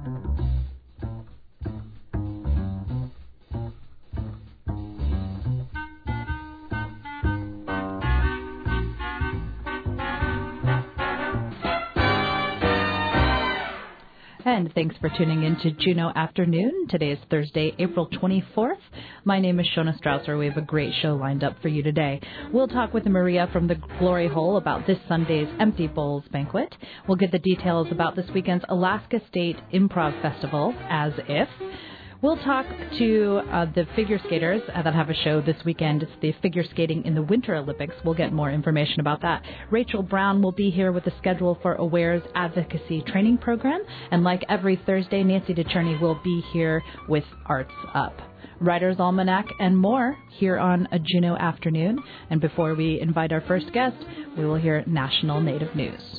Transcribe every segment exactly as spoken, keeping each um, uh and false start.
And thanks for tuning in to Juneau Afternoon. Today is Thursday, April twenty-fourth. My name is Shona Strausser. We have a great show lined up for you today. We'll talk with Maria from the Glory Hole about this Sunday's Empty Bowls banquet. We'll get the details about this weekend's Alaska State Improv Festival, As If. We'll talk to uh, the figure skaters uh, that have a show this weekend. It's the Figure Skating in the Winter Olympics. We'll get more information about that. Rachel Brown will be here with a schedule for Aware's Advocacy Training Program. And like every Thursday, Nancy DeCherney will be here with Arts Up. Writer's Almanac and more here on a Juneau Afternoon. And before we invite our first guest, we will hear National Native News.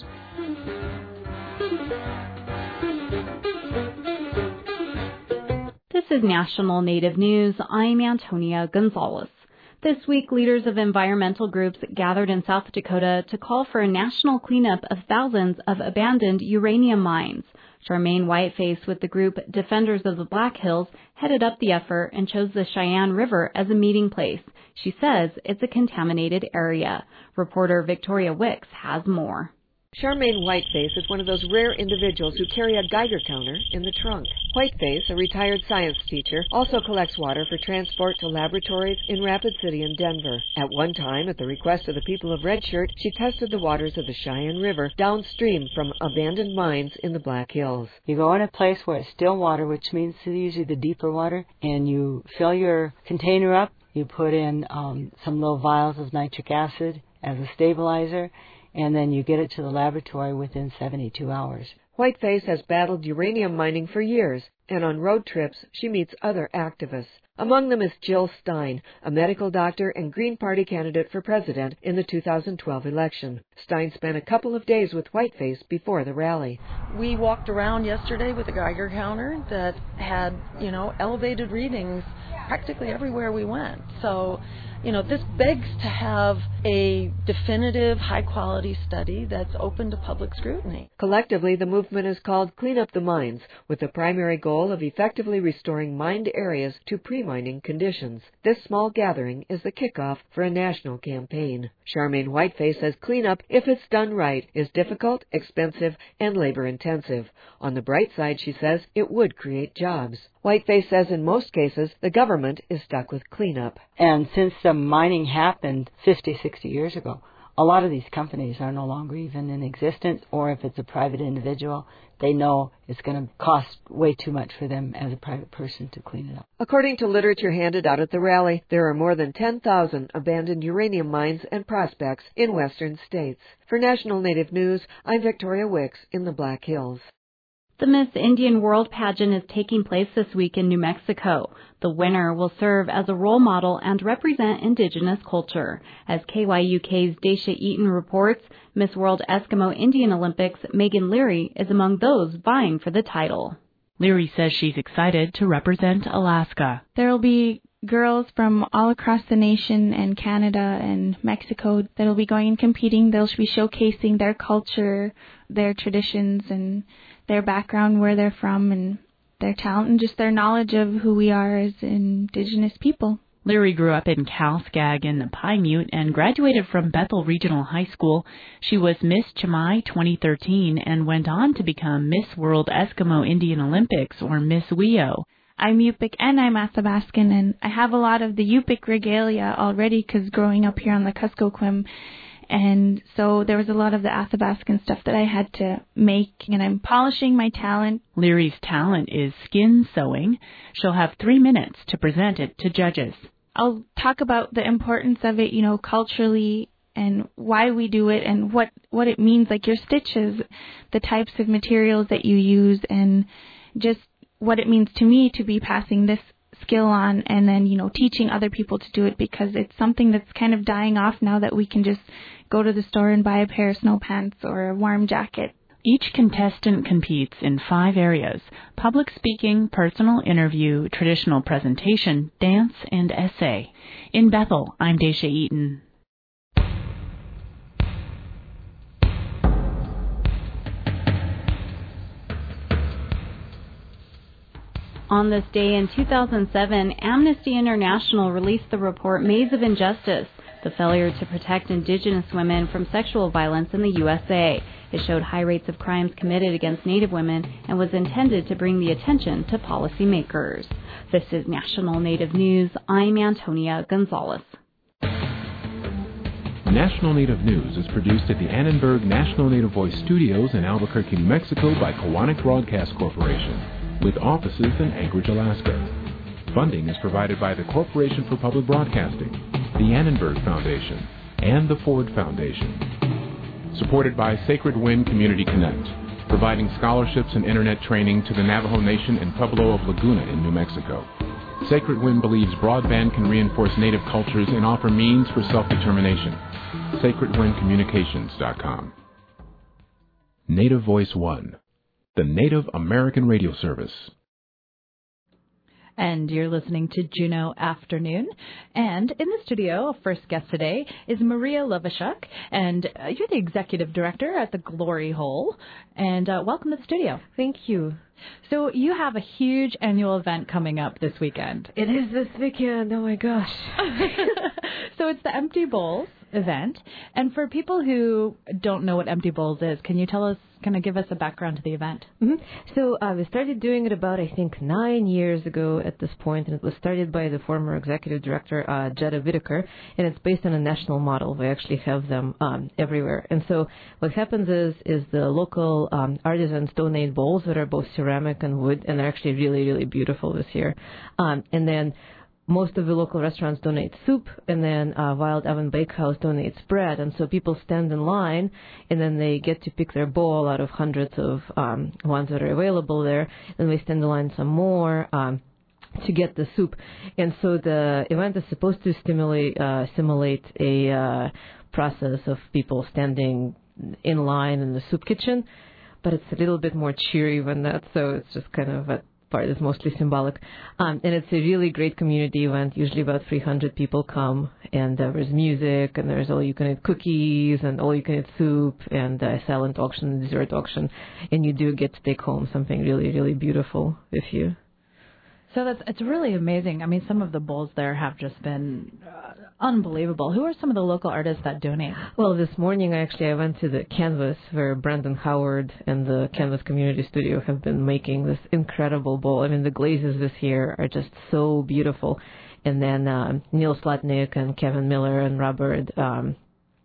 This is National Native News. I'm Antonia Gonzalez. This week, leaders of environmental groups gathered in South Dakota to call for a national cleanup of thousands of abandoned uranium mines. Charmaine Whiteface with the group Defenders of the Black Hills headed up the effort and chose the Cheyenne River as a meeting place. She says it's a contaminated area. Reporter Victoria Wicks has more. Charmaine Whiteface is one of those rare individuals who carry a Geiger counter in the trunk. Whiteface, a retired science teacher, also collects water for transport to laboratories in Rapid City and Denver. At one time, at the request of the people of Red Shirt, she tested the waters of the Cheyenne River downstream from abandoned mines in the Black Hills. You go in a place where it's still water, which means usually the deeper water, and you fill your container up. You put in um, some little vials of nitric acid as a stabilizer, and then you get it to the laboratory within seventy-two hours. Whiteface has battled uranium mining for years, and on road trips she meets other activists. Among them is Jill Stein, a medical doctor and Green Party candidate for president in the two thousand twelve election. Stein spent a couple of days with Whiteface before the rally. We walked around yesterday with a Geiger counter that had, you know, elevated readings practically everywhere we went. So, you know, this begs to have a definitive, high-quality study that's open to public scrutiny. Collectively, the movement is called Clean Up the Mines, with the primary goal of effectively restoring mined areas to pre-mining conditions. This small gathering is the kickoff for a national campaign. Charmaine Whiteface says cleanup, if it's done right, is difficult, expensive, and labor-intensive. On the bright side, she says, it would create jobs. Whiteface says in most cases, the government is stuck with cleanup. And since the mining happened fifty, sixty years ago, a lot of these companies are no longer even in existence, or if it's a private individual, they know it's going to cost way too much for them as a private person to clean it up. According to literature handed out at the rally, there are more than ten thousand abandoned uranium mines and prospects in western states. For National Native News, I'm Victoria Wicks in the Black Hills. The Miss Indian World Pageant is taking place this week in New Mexico. The winner will serve as a role model and represent Indigenous culture. As K Y U K's Daisha Eaton reports, Miss World Eskimo Indian Olympics Megan Leary is among those vying for the title. Leary says she's excited to represent Alaska. There will be girls from all across the nation and Canada and Mexico that will be going and competing. They'll be showcasing their culture, their traditions, and their background, where they're from, and their talent, and just their knowledge of who we are as Indigenous people. Leary grew up in Calskag in the Pine and graduated from Bethel Regional High School. She was Miss Chamai twenty thirteen and went on to become Miss World Eskimo Indian Olympics, or Miss W E O. I'm Yupik and I'm Athabascan, and I have a lot of the Yupik regalia already because growing up here on the Kuskokwim. And so there was a lot of the Athabascan stuff that I had to make, and I'm polishing my talent. Leary's talent is skin sewing. She'll have three minutes to present it to judges. I'll talk about the importance of it, you know, culturally, and why we do it, and what, what it means, like your stitches, the types of materials that you use, and just what it means to me to be passing this skill on, and then, you know, teaching other people to do it, because it's something that's kind of dying off now that we can just go to the store and buy a pair of snow pants or a warm jacket. Each contestant competes in five areas: public speaking, personal interview, traditional presentation, dance, and essay. In Bethel, I'm Daisha Eaton. On this day in two thousand seven, Amnesty International released the report Maize of Injustice, the failure to protect Indigenous women from sexual violence in the U S A. It showed high rates of crimes committed against Native women and was intended to bring the attention to policymakers. This is National Native News. I'm Antonia Gonzalez. National Native News is produced at the Annenberg National Native Voice Studios in Albuquerque, New Mexico by Kiwanis Broadcast Corporation, with offices in Anchorage, Alaska. Funding is provided by the Corporation for Public Broadcasting, the Annenberg Foundation, and the Ford Foundation. Supported by Sacred Wind Community Connect, providing scholarships and internet training to the Navajo Nation in Pueblo of Laguna in New Mexico. Sacred Wind believes broadband can reinforce Native cultures and offer means for self-determination. sacred wind communications dot com. Native Voice One, the Native American radio service. And you're listening to Juneau Afternoon. And in the studio, our first guest today is Maria Lovashuk, and uh, you're the executive director at the Glory Hole. And uh, welcome to the studio. Thank you. So you have a huge annual event coming up this weekend. It is this weekend. Oh my gosh. So it's the Empty Bowls event. And for people who don't know what Empty Bowls is, can you tell us, kind of give us a background to the event? Mm-hmm. So uh, we started doing it about, I think, nine years ago at this point, and it was started by the former executive director, uh, Jetta Whitaker, and it's based on a national model. We actually have them um, everywhere. And so what happens is, is the local um, artisans donate bowls that are both ceramic and wood, and they're actually really, really beautiful this year. Um, and then most of the local restaurants donate soup, and then uh, Wild Oven Bakehouse donates bread. And so people stand in line, and then they get to pick their bowl out of hundreds of um, ones that are available there. And they stand in line some more um, to get the soup. And so the event is supposed to stimulate, uh, simulate a uh, process of people standing in line in the soup kitchen, but it's a little bit more cheery than that, so it's just kind of a part is mostly symbolic. Um, and it's a really great community event. Usually about three hundred people come, and uh, there's music, and there's all-you-can-eat cookies, and all-you-can-eat soup, and a silent auction, dessert auction. And you do get to take home something really, really beautiful with you. So that's it's really amazing. I mean, some of the bowls there have just been uh, unbelievable. Who are some of the local artists that donate? Well, this morning, actually, I went to the Canvas, where Brandon Howard and the Canvas Community Studio have been making this incredible bowl. I mean, the glazes this year are just so beautiful. And then uh, Neil Slotnick and Kevin Miller and Robert um,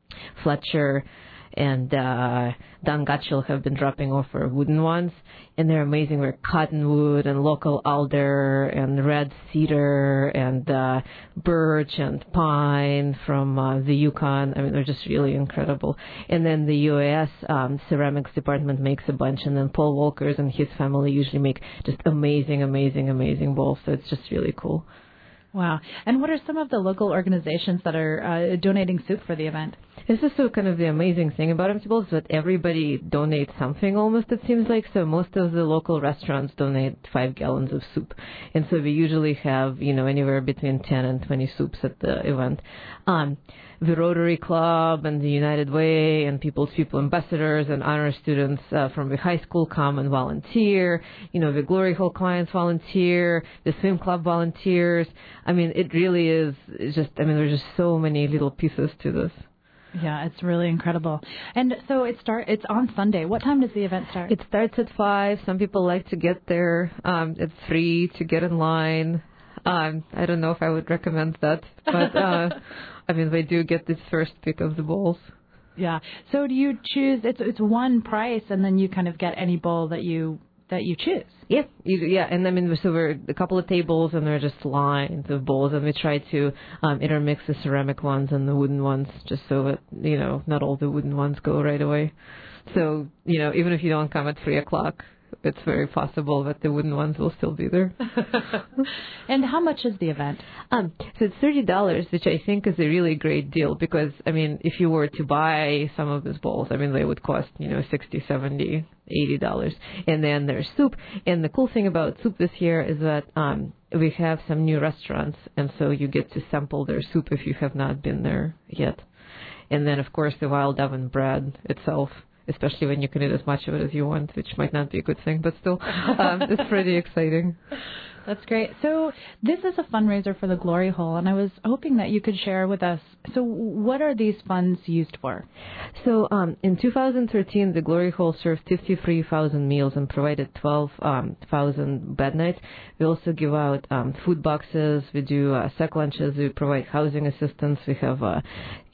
Fletcher and uh, Don Gottschall have been dropping off for wooden ones, and they're amazing. They're cottonwood and local alder and red cedar and uh, birch and pine from uh, the Yukon. I mean, they're just really incredible. And then the U A S um, ceramics department makes a bunch, and then Paul Walkers and his family usually make just amazing, amazing, amazing bowls. So it's just really cool. Wow. And what are some of the local organizations that are uh, donating soup for the event? This is so kind of the amazing thing about Empty Bowls, that everybody donates something almost, it seems like. So most of the local restaurants donate five gallons of soup. And so we usually have, you know, anywhere between ten and twenty soups at the event. Um, the Rotary Club and the United Way and People's People Ambassadors and honor students uh, from the high school come and volunteer. You know, the Glory Hole clients volunteer. The swim club volunteers. I mean, it really is it's just, I mean, there's just so many little pieces to this. Yeah, it's really incredible. And so it start. It's on Sunday. What time does the event start? It starts at five. Some people like to get there um, at three to get in line. Um, I don't know if I would recommend that, but uh, I mean, they do get this first pick of the bowls. Yeah. So do you choose? It's it's one price, and then you kind of get any bowl that you that you choose. Yeah, you, yeah, and I mean, so we're a couple of tables, and there are just lines of bowls, and we try to um, intermix the ceramic ones and the wooden ones, just so that, you know, not all the wooden ones go right away. So, you know, even if you don't come at three o'clock, it's very possible that the wooden ones will still be there. And how much is the event? Um, so it's thirty dollars, which I think is a really great deal because, I mean, if you were to buy some of these bowls, I mean, they would cost, you know, sixty, seventy, eighty dollars. And then there's soup. And the cool thing about soup this year is that um, we have some new restaurants, and so you get to sample their soup if you have not been there yet. And then, of course, the wild oven bread itself, especially when you can eat as much of it as you want, which might not be a good thing, but still, um, it's pretty exciting. That's great. So this is a fundraiser for the Glory Hole, and I was hoping that you could share with us. So what are these funds used for? So um, in two thousand thirteen, the Glory Hole served fifty-three thousand meals and provided twelve thousand um, bed nights. We also give out um, food boxes. We do uh, sack lunches. We provide housing assistance. We have uh,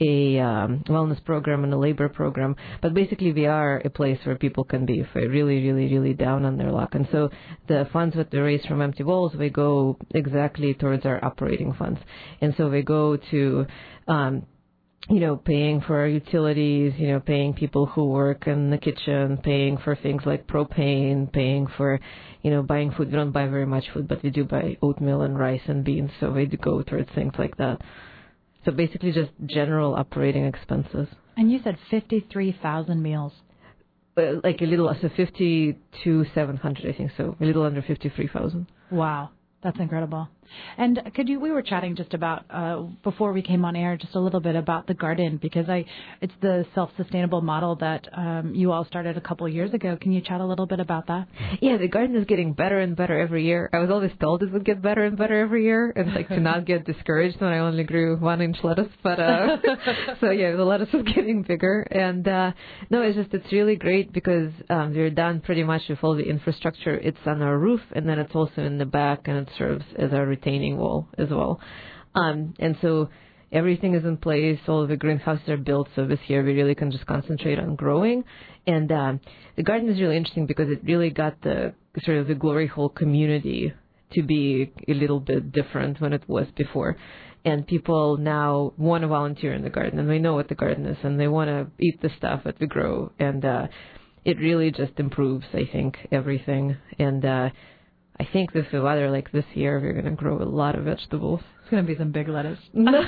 a um, wellness program and a labor program. But basically, we are a place where people can be if they're really, really, really down on their luck. And so the funds that we raise from Empty Bowls, we go exactly towards our operating funds. And so we go to, um, you know, paying for our utilities, you know, paying people who work in the kitchen, paying for things like propane, paying for, you know, buying food. We don't buy very much food, but we do buy oatmeal and rice and beans. So we do go towards things like that. So basically just general operating expenses. And you said fifty-three thousand meals. Uh, like a little, so fifty to seven hundred, I think, so a little under fifty-three thousand. Wow. That's incredible. And could you, we were chatting just about, uh, before we came on air, just a little bit about the garden, because I, it's the self-sustainable model that um, you all started a couple of years ago. Can you chat a little bit about that? Yeah, the garden is getting better and better every year. I was always told it would get better and better every year, and like to not get discouraged when I only grew one inch lettuce. But uh, so yeah, the lettuce is getting bigger, and uh, no, it's just it's really great because um, we're done pretty much with all the infrastructure. It's on our roof, and then it's also in the back, and it serves as our retaining wall as well. Um, and so everything is in place. All of the greenhouses are built. So this year we really can just concentrate on growing. And um, the garden is really interesting because it really got the sort of the Glory Hole community to be a little bit different when it was before. And people now want to volunteer in the garden, and they know what the garden is, and they want to eat the stuff that we grow. And uh, it really just improves, I think, everything. And uh, I think with the weather like this year, we're going to grow a lot of vegetables. It's going to be some big lettuce.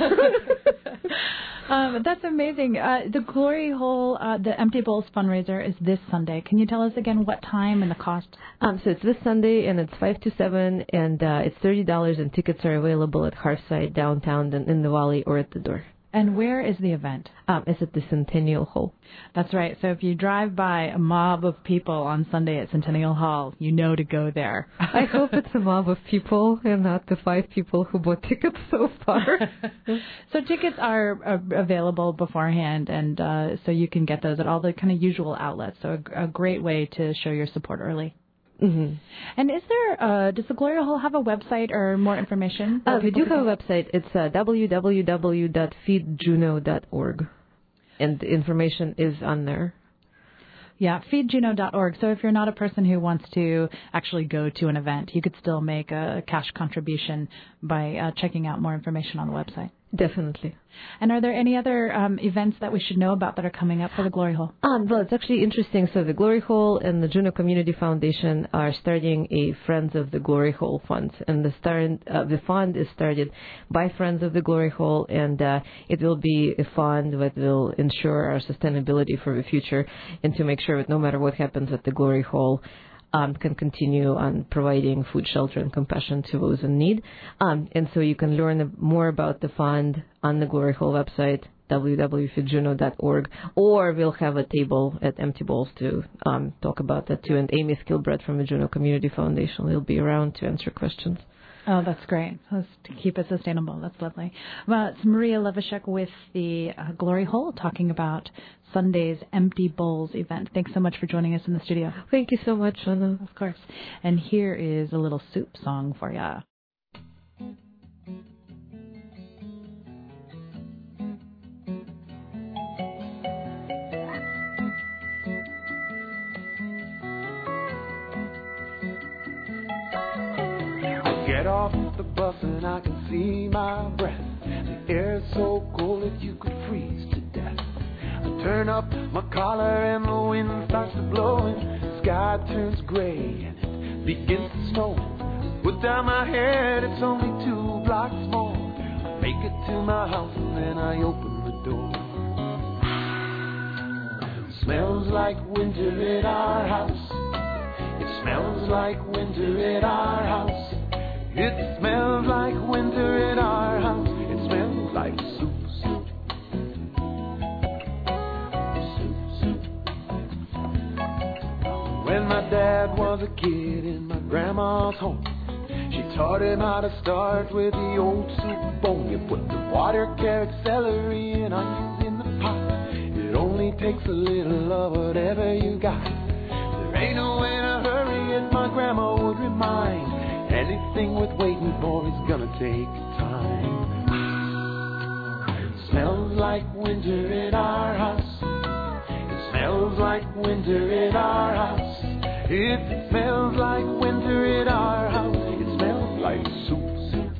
um, that's amazing. Uh, the Glory Hole, uh, the Empty Bowls fundraiser is this Sunday. Can you tell us again what time and the cost? Um, so it's this Sunday, and it's five to seven, and uh, it's thirty dollars, and tickets are available at Hearthside downtown and in the Valley or at the door. And where is the event? Um, it's at the Centennial Hall. That's right. So if you drive by a mob of people on Sunday at Centennial Hall, you know to go there. I hope it's a mob of people and not the five people who bought tickets so far. So tickets are uh, available beforehand, and uh, so you can get those at all the kind of usual outlets. So a, a great way to show your support early. Mm-hmm. And is there, uh, does the Glory Hole have a website or more information? Uh, we do have a website. It's uh, w w w dot feed juno dot org. And the information is on there. Yeah, feed juno dot org. So if you're not a person who wants to actually go to an event, you could still make a cash contribution by uh, checking out more information on the website. Definitely. And are there any other um, events that we should know about that are coming up for the Glory Hole? Um, well, it's actually interesting. So the Glory Hole and the Juneau Community Foundation are starting a Friends of the Glory Hole fund. And the, start, uh, the fund is started by Friends of the Glory Hole, and uh, it will be a fund that will ensure our sustainability for the future and to make sure that no matter what happens at the Glory Hole, Um, can continue on providing food, shelter, and compassion to those in need. Um, and so you can learn more about the fund on the Glory Hole website, w w w dot feed juno dot org, or we'll have a table at Empty Bowls to um, talk about that too. And Amy Skilbrett from the Juneau Community Foundation will be around to answer questions. Oh, that's great. Let's keep it sustainable. That's lovely. Well, it's Maria Levashek with the uh, Glory Hole talking about Sunday's Empty Bowls event. Thanks so much for joining us in the studio. Thank you so much, Anna. Of course. And here is a little soup song for ya. Get off the bus and I can see my breath. The air is so cold that you could freeze to death. I turn up my collar and the wind starts to blow and the sky turns gray and it begins to snow. Put down my head, it's only two blocks more. I make it to my house and then I open the door. It smells like winter at our house. It smells like winter at our house. It smells like winter in our house. It smells like soup, soup. Soup, soup. When my dad was a kid in my grandma's home, She taught him how to start with the old soup bone. You put the water, carrot, celery, and onions in the pot. It only takes a little of whatever you got. There ain't no way to hurry, as my grandma would remind. Anything with waiting for is gonna take time. It smells like winter in our house. It smells like winter in our house. If it smells like winter in our house, it smells like soup, soup.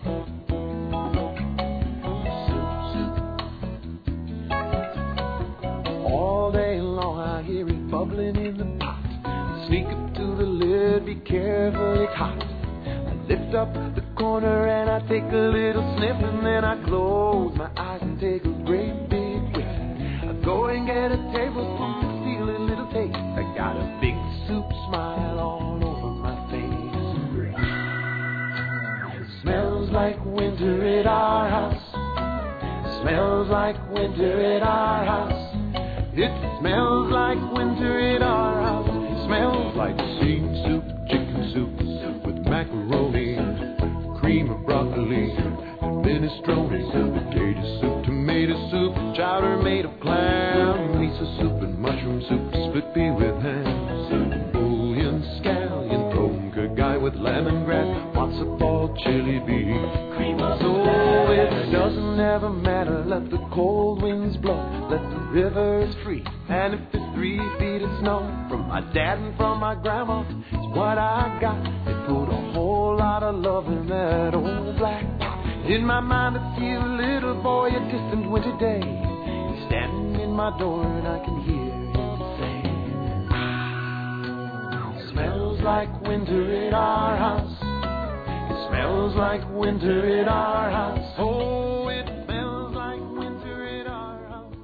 Soup, soup. All day long I hear it bubbling in the pot. Sneak up to the lid, be careful, it's hot. Lift up the corner and I take a little sniff, and then I close my eyes and take a great big whiff. I go and get a tablespoon to steal a little taste. I got a big soup smile all over my face. It smells like winter at our house. It smells like winter at our house. It smells like winter at our house. It smells like steamed soup, chicken soup with macaroni, cream of broccoli, and minestrone, potato soup, tomato soup, chowder made of clam, miso soup and mushroom soup, split pea with ham, bouillon, scallion, tonka guy with lemongrass, matzo ball, chili beef, cream of so it doesn't ever matter, let the cold winds blow, let the rivers free, and if it's three feet of snow from my dad and from my grandma, it's what I got. They put a whole lot of love in that old black pot. In my mind I see a little boy a distant winter day. He's standing in my door and I can hear him say, it smells like winter at our house. It smells like winter at our house. Oh, it smells like winter at our house.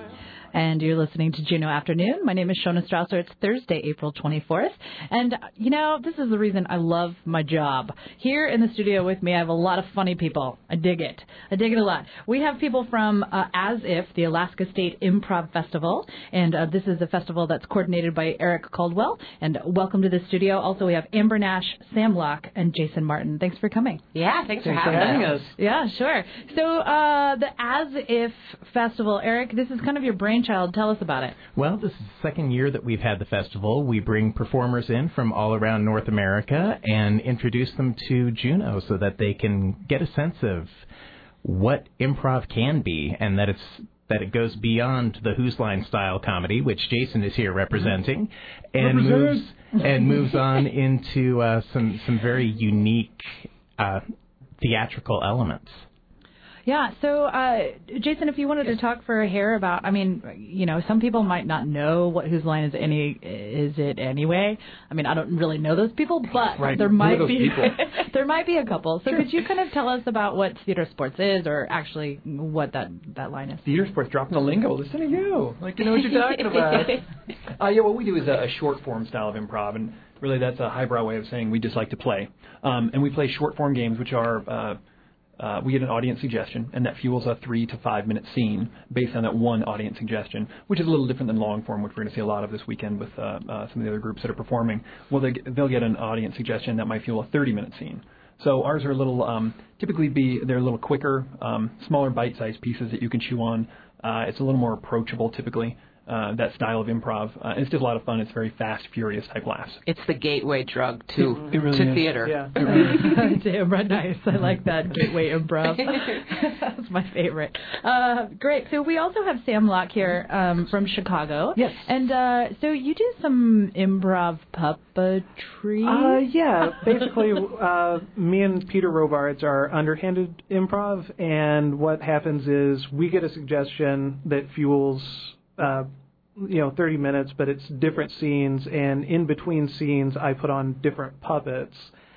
And you're listening to Juneau Afternoon. My name is Shona Strausser. It's Thursday, April twenty-fourth. And, you know, this is the reason I love my job. Here in the studio with me, I have a lot of funny people. I dig it. I dig it a lot. We have people from uh, As If, the Alaska State Improv Festival. And uh, this is a festival that's coordinated by Eric Caldwell. And welcome to the studio. Also, we have Amber Nash, Sam Locke, and Jason Martin. Thanks for coming. Yeah, thanks, thanks for having, having us. us. Yeah, sure. So uh, the As If Festival, Eric, this is kind of your brainchild. Tell us about it. Well, this is the second year that we've had the festival. We bring performers in from all around North America and introduce them to Juneau so that they can get a sense of what improv can be, and that it's that it goes beyond the Whose Line style comedy, which Jason is here representing, and Represent. moves and moves on into uh, some some very unique uh, theatrical elements. Yeah, so, uh, Jason, if you wanted to talk for a hair about, I mean, you know, some people might not know what Whose Line is any is it anyway. I mean, I don't really know those people, but right. there might be there might be a couple. So sure. Could you kind of tell us about what theater sports is, or actually what that, that line is? Theater sports, dropping the lingo. Listen to you. Like, you know what you're talking about. uh, yeah, what we do is a, a short form style of improv, and really that's a highbrow way of saying we just like to play. Um, and we play short form games, which are... Uh, Uh, we get an audience suggestion, and that fuels a three to five minute scene based on that one audience suggestion, which is a little different than long form, which we're going to see a lot of this weekend with uh, uh, some of the other groups that are performing. Well, they, they'll get an audience suggestion that might fuel a thirty minute scene. So ours are a little, um, typically be they're a little quicker, um, smaller bite-sized pieces that you can chew on. Uh, it's a little more approachable, typically. Uh, that style of improv. Uh, it's just a lot of fun. It's very fast, furious type laughs. It's the gateway drug to it really to is. theater. Yeah, it really is. Damn, right, nice. I like that gateway improv. That's my favorite. Uh, great. So we also have Sam Locke here um, from Chicago. Yes. And uh, so you do some improv puppetry? Uh, yeah. Basically, uh, me and Peter Robards are underhanded improv, and what happens is we get a suggestion that fuels Uh, you know, thirty minutes, but it's different scenes, and in between scenes, I put on different puppets,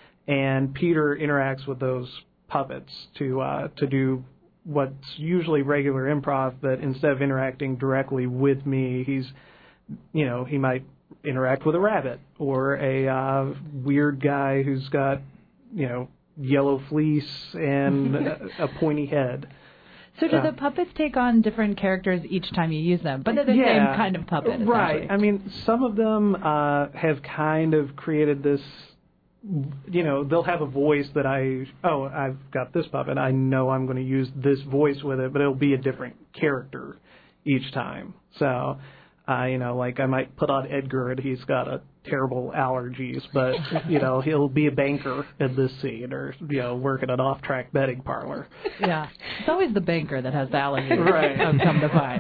and Peter interacts with those puppets to uh, to do what's usually regular improv, but instead of interacting directly with me, he's, you know, he might interact with a rabbit or a uh, weird guy who's got, you know, yellow fleece and a, a pointy head. So do uh, the puppets take on different characters each time you use them? But they're the yeah, same kind of puppet, right. I mean, some of them uh, have kind of created this you know, they'll have a voice that I, oh, I've got this puppet. I know I'm going to use this voice with it, but it'll be a different character each time. So, uh, you know, like I might put on Edgar and he's got a terrible allergies, but, you know, he'll be a banker in this scene or, you know, work at an off-track betting parlor. Yeah. It's always the banker that has the allergies. Right. I've come to find.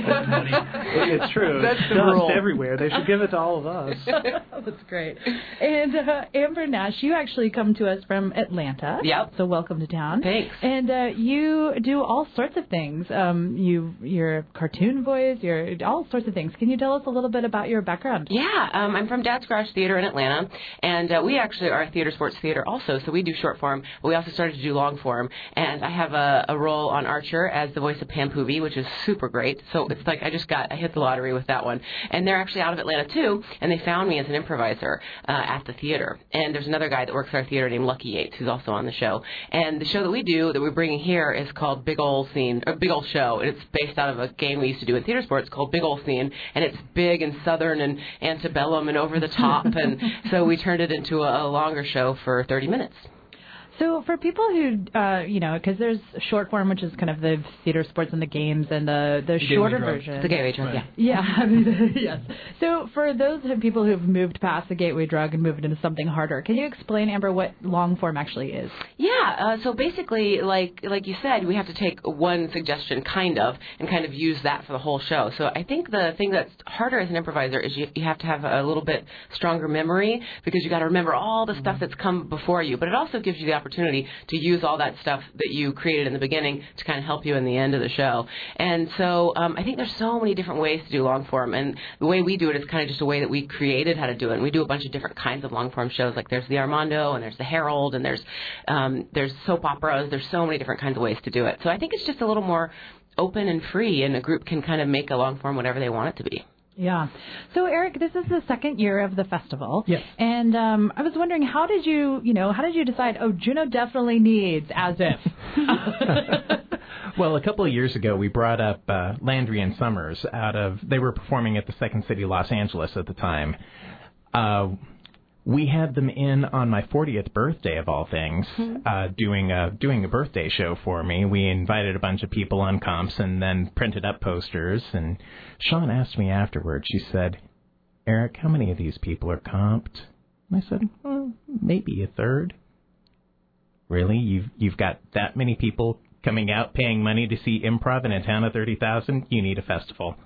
It's true. That's It's the dust rule. everywhere. They should give it to all of us. That's great. And uh, Amber Nash, you actually come to us from Atlanta. Yep. So welcome to town. Thanks. And uh, you do all sorts of things. Um, you, you're a cartoon voice. You're all sorts of things. Can you tell us a little bit about your background? Yeah, um, I'm from Dad's Garage Theater in Atlanta, and uh, we actually are a theater sports theater also, so we do short form, but we also started to do long form, and I have a, a role on Archer as the voice of Pam Poovey, which is super great, so it's like I just got, I hit the lottery with that one, and they're actually out of Atlanta too, and they found me as an improviser uh, at the theater, and there's another guy that works at our theater named Lucky Yates, who's also on the show, and the show that we do, that we're bringing here, is called Big Ol' Scene, or Big Ol' Show, and it's based out of a game we used to do in theater sports called Big Ol' Scene, and it's big and southern and antebellum and over the top, and so we turned it into a, a longer show for thirty minutes. So for people who, uh, you know, because there's short form, which is kind of the theater sports and the games, and the, the shorter version. The gateway drug, yeah. Yeah, I mean, yes. So for those people who've moved past the gateway drug and moved into something harder, can you explain, Amber, what long form actually is? Yeah, uh, so basically, like like you said, we have to take one suggestion, kind of, and kind of use that for the whole show. So I think the thing that's harder as an improviser is you, you have to have a little bit stronger memory, because you got to remember all the stuff that's come before you, but it also gives you the opportunity to use all that stuff that you created in the beginning to kind of help you in the end of the show. And so um, I think there's so many different ways to do long form, and the way we do it is kind of just a way that we created how to do it. And we do a bunch of different kinds of long form shows, like there's the Armando, and there's the Herald, and there's um, there's soap operas. There's so many different kinds of ways to do it. So I think it's just a little more open and free, and a group can kind of make a long form whatever they want it to be. Yeah. So, Eric, this is the second year of the festival. Yes. And um, I was wondering, how did you, you know, how did you decide, oh, Juneau definitely needs As If? Well, a couple of years ago, we brought up uh, Landry and Summers out of, they were performing at the Second City Los Angeles at the time. Uh, we had them in on my fortieth birthday, of all things, uh, doing a doing a birthday show for me. We invited a bunch of people on comps and then printed up posters. And Sean asked me afterwards, she said, Eric, how many of these people are comped? And I said, well, maybe a third. Really? You've, you've got that many people coming out paying money to see improv in a town of thirty thousand? You need a festival.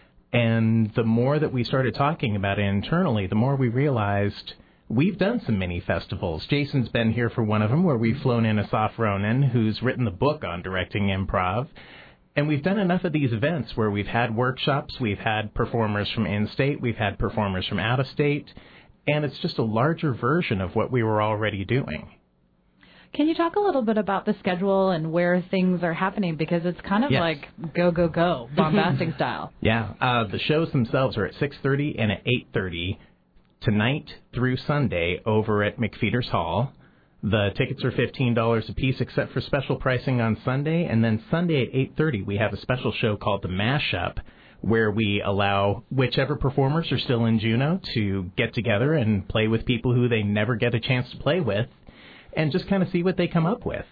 And the more that we started talking about it internally, the more we realized we've done some mini festivals. Jason's been here for one of them, where we've flown in Asaf Ronan, who's written the book on directing improv. And we've done enough of these events where we've had workshops, we've had performers from in-state, we've had performers from out-of-state, and it's just a larger version of what we were already doing. Can you talk a little bit about the schedule and where things are happening? Because it's kind of Yes. like go, go, go, bombastic style. Yeah, uh, the shows themselves are at six thirty and at eight thirty tonight through Sunday over at McFeeters Hall. The tickets are fifteen dollars a piece except for special pricing on Sunday. And then Sunday at eight thirty, we have a special show called The Mashup, where we allow whichever performers are still in Juneau to get together and play with people who they never get a chance to play with, and just kind of see what they come up with.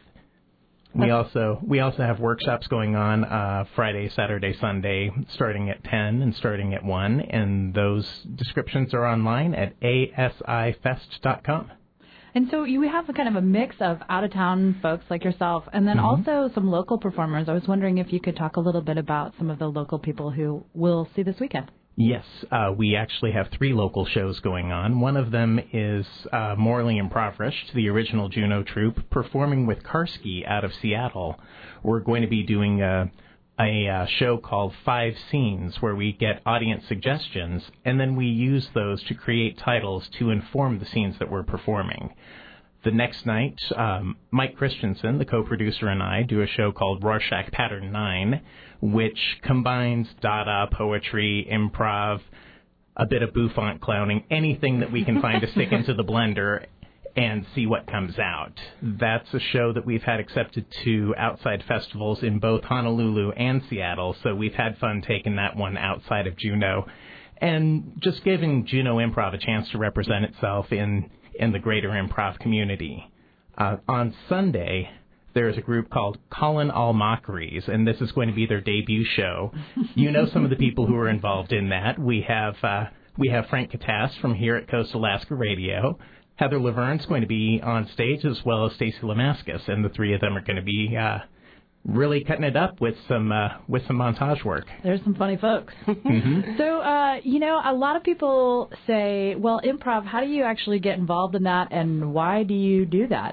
We also we also have workshops going on uh, Friday, Saturday, Sunday, starting at ten and starting at one, and those descriptions are online at A S I fest dot com. And so you have a kind of a mix of out-of-town folks like yourself, and then Mm-hmm. also some local performers. I was wondering if you could talk a little bit about some of the local people who will see this weekend. Yes, uh, we actually have three local shows going on. One of them is uh, Morally Impoverished, the original Juneau troupe, performing with Karski out of Seattle. We're going to be doing a, a, a show called Five Scenes, where we get audience suggestions, and then we use those to create titles to inform the scenes that we're performing. The next night, um, Mike Christensen, the co-producer, and I do a show called Rorschach Pattern nine, which combines Dada, poetry, improv, a bit of bouffant clowning, anything that we can find to stick into the blender and see what comes out. That's a show that we've had accepted to outside festivals in both Honolulu and Seattle, so we've had fun taking that one outside of Juneau and just giving Juneau Improv a chance to represent itself in in the greater improv community. Uh, on Sunday, there's a group called Colin All Mockeries, and this is going to be their debut show. You know some of the people who are involved in that. We have uh, we have Frank Katas from here at Coast Alaska Radio. Heather Laverne's going to be on stage, as well as Stacey Lamascus, and the three of them are going to be uh, really cutting it up with some uh, with some montage work. There's some funny folks. Mm-hmm. So, uh, you know, a lot of people say, well, improv, how do you actually get involved in that, and why do you do that?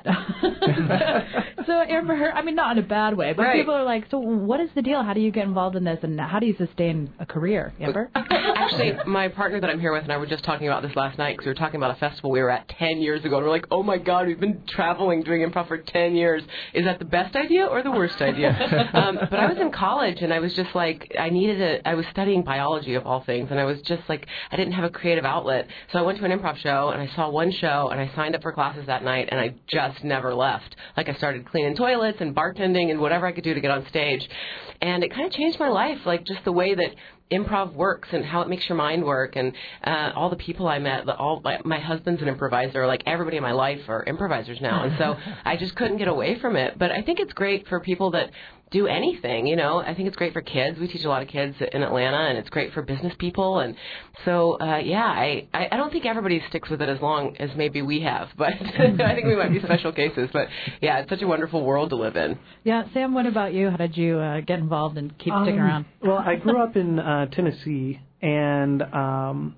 So, Amber, I mean, not in a bad way, but right. people are like, so what is the deal? How do you get involved in this, and how do you sustain a career, Amber? Actually, my partner that I'm here with and I were just talking about this last night because we were talking about a festival we were at ten years ago, and we're like, oh, my God, we've been traveling doing improv for ten years. Is that the best idea or the worst idea? um, but I was in college, and I was just like, I needed a, I was studying biology of all things, and I was just like, I didn't have a creative outlet. So I went to an improv show, and I saw one show, and I signed up for classes that night, and I just never left. Like, I started cleaning toilets and bartending and whatever I could do to get on stage. And it kind of changed my life, like just the way that improv works and how it makes your mind work, and uh, all the people I met, the, all my, my husband's an improviser, like everybody in my life are improvisers now, and so I just couldn't get away from it. But I think it's great for people that do anything, you know. I think it's great for kids. We teach a lot of kids in Atlanta, and it's great for business people. And so, uh, yeah, I, I, I don't think everybody sticks with it as long as maybe we have, but I think we might be special cases. But, yeah, it's such a wonderful world to live in. Yeah, Sam, what about you? How did you uh, get involved and keep sticking um, around? Well, I grew up in uh, Tennessee, and um,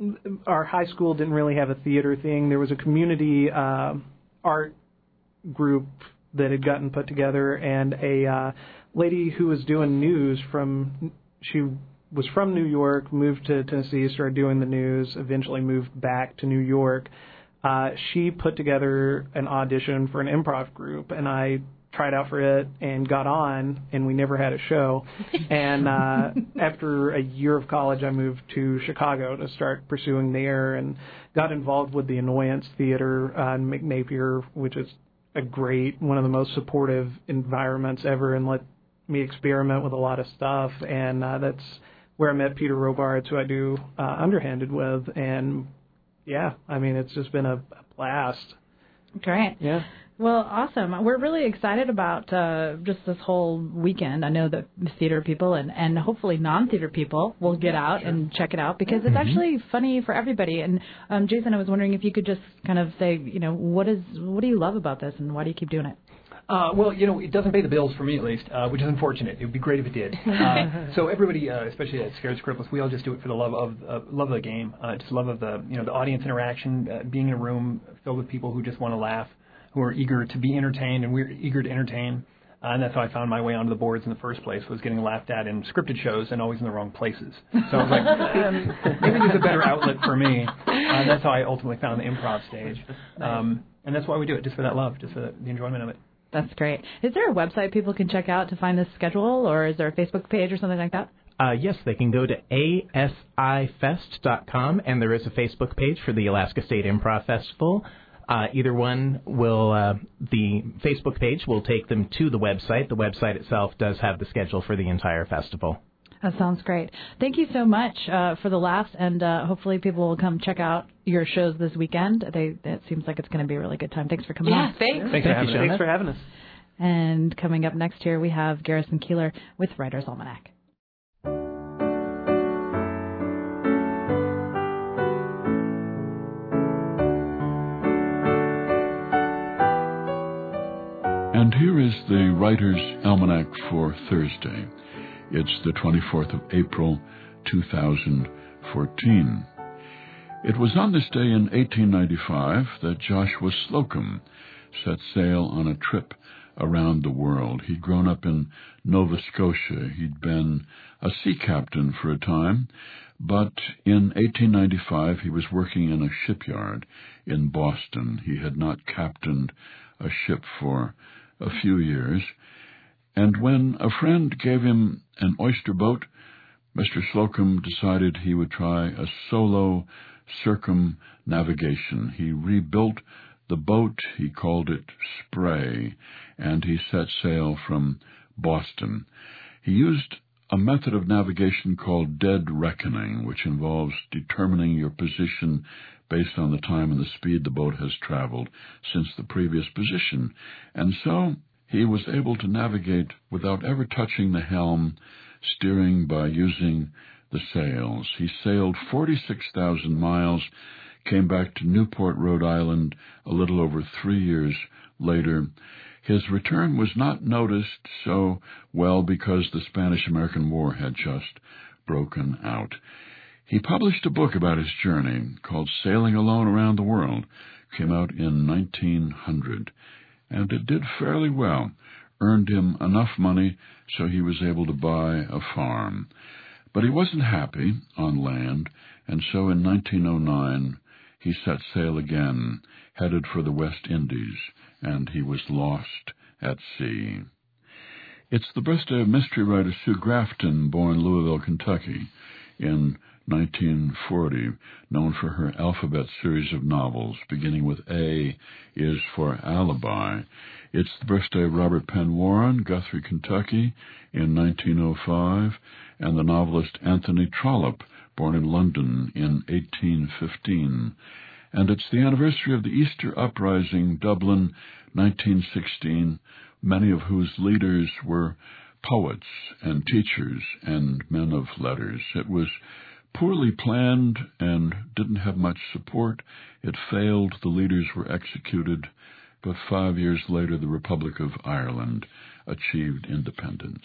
our high school didn't really have a theater thing. There was a community uh, art group that had gotten put together, and a uh, lady who was doing news from, she was from New York, moved to Tennessee, started doing the news, eventually moved back to New York. Uh, she put together an audition for an improv group, and I tried out for it and got on, and we never had a show. And uh, after a year of college, I moved to Chicago to start pursuing there, and got involved with the Annoyance Theater uh, in McNapier, which is a great, one of the most supportive environments ever, and let me experiment with a lot of stuff. And uh, that's where I met Peter Robards, who I do uh, Underhanded with. And yeah, I mean, it's just been a, a blast. Great. Yeah. Well, awesome. We're really excited about uh, just this whole weekend. I know that theater people and, and hopefully non-theater people will get out sure. and check it out, because it's mm-hmm. actually funny for everybody. And um, Jason, I was wondering if you could just kind of say, you know, what is what do you love about this, and why do you keep doing it? Uh, well, you know, it doesn't pay the bills for me, at least, uh, which is unfortunate. It would be great if it did. Uh, so everybody, uh, especially at Scared Scriptless, we all just do it for the love of uh, love of the game, uh, just love of the you know the audience interaction, uh, being in a room filled with people who just want to laugh, who are eager to be entertained, and we're eager to entertain. Uh, and that's how I found my way onto the boards in the first place, was getting laughed at in scripted shows and always in the wrong places. So I was like, um, maybe there's a better outlet for me. Uh, that's how I ultimately found the improv stage. Um, and that's why we do it, just for that love, just for the enjoyment of it. That's great. Is there a website people can check out to find this schedule, or is there a Facebook page or something like that? Uh, yes, they can go to A S I fest dot com, and there is a Facebook page for the Alaska State Improv Festival. Uh, either one will, uh, the Facebook page will take them to the website. The website itself does have the schedule for the entire festival. That sounds great. Thank you so much uh, for the laughs, and uh, hopefully people will come check out your shows this weekend. They, it seems like it's going to be a really good time. Thanks for coming yeah, on. Thanks. Thanks, for having, thanks for having us. And coming up next here, we have Garrison Keillor with Writer's Almanac. And here is the Writer's Almanac for Thursday. It's the twenty-fourth of April, two thousand fourteen. It was on this day in eighteen ninety-five that Joshua Slocum set sail on a trip around the world. He'd grown up in Nova Scotia. He'd been a sea captain for a time, but in eighteen ninety-five he was working in a shipyard in Boston. He had not captained a ship for a few years, and when a friend gave him an oyster boat, Mister Slocum decided he would try a solo circumnavigation. He rebuilt the boat, he called it Spray, and he set sail from Boston. He used a method of navigation called dead reckoning, which involves determining your position based on the time and the speed the boat has traveled since the previous position, and so he was able to navigate without ever touching the helm, steering by using the sails. He sailed forty-six thousand miles, came back to Newport, Rhode Island, a little over three years later. His return was not noticed so well because the Spanish-American War had just broken out. He published a book about his journey called Sailing Alone Around the World. Came out in nineteen hundred, and it did fairly well, earned him enough money so he was able to buy a farm. But he wasn't happy on land, and so in nineteen oh nine he set sail again, headed for the West Indies, and he was lost at sea. It's the birthday of mystery writer Sue Grafton, born Louisville, Kentucky, in nineteen forty, known for her alphabet series of novels, beginning with A is for Alibi. It's the birthday of Robert Penn Warren, Guthrie, Kentucky, in nineteen oh five, and the novelist Anthony Trollope, born in London in eighteen fifteen. And it's the anniversary of the Easter Uprising, Dublin, nineteen sixteen, many of whose leaders were poets and teachers and men of letters. It was poorly planned and didn't have much support. It failed. The leaders were executed. But five years later, the Republic of Ireland achieved independence.